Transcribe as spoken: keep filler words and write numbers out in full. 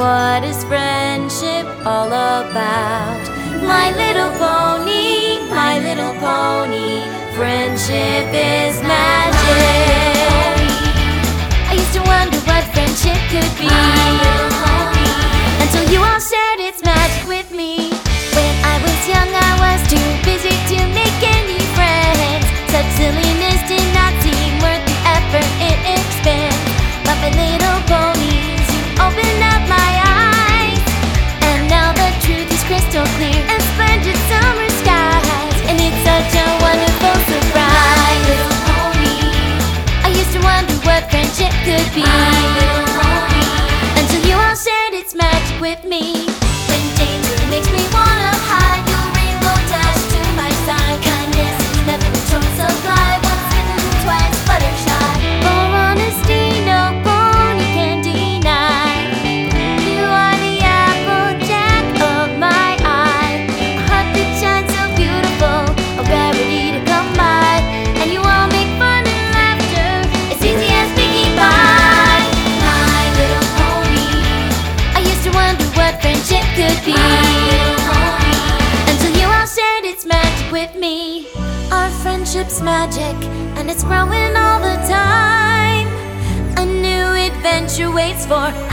What is friendship all about? My little pony, my little pony, friendship is magic. I used to wonder what friendship could be, until you all shared its magic with me. When I was young, I was too busy to make any friends. Such silliness did not seem worth the effort it expends. But my little ponies, you opened up my eyes, and now the truth is crystal clear and splendid summer skies, and it's such a wonderful surprise. My little pony, I used to wonder what friendship could be, until you all shared its magic with me. When danger makes me wanna hide, your rainbow dash to my side. Kindness is never a choice of life, once bitten, twice fluttershy. For honesty, no pony can deny. You are the applejack of my eye, a heart that shines so beautiful, a rarity to come by. And you all make fun and laughter as easy as piggy pie. My little pony, I used to wonder what friendship could be, until you all shared its magic with me. Our friendship's magic, and it's growing all the time. A new adventure waits for